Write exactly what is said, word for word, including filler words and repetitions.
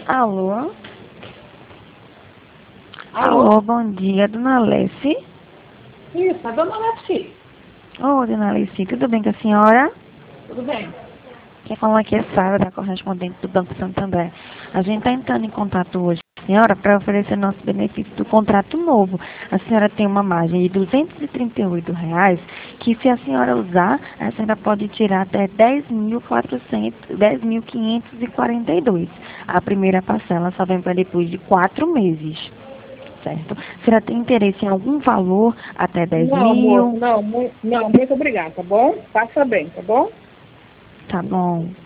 Alô? Alô? Alô, bom dia, dona Alessi. Isso, a dona Leti. Ô, dona Alessi, tudo bem com a senhora? Tudo bem? Quem fala aqui é Sara, da correspondente do Banco Santander. A gente está entrando em contato hoje com a senhora para oferecer nosso benefício do contrato novo. A senhora tem uma margem de duzentos e trinta e oito reais, que se a senhora usar, a senhora pode tirar até dez mil quatrocentos, dez mil quinhentos e quarenta e dois. A primeira parcela só vem para depois de quatro meses. Certo? A senhora tem interesse em algum valor até dez Não, moço, mil? não, mu- não, muito obrigada, tá bom? Passa bem, tá bom? Tá bom.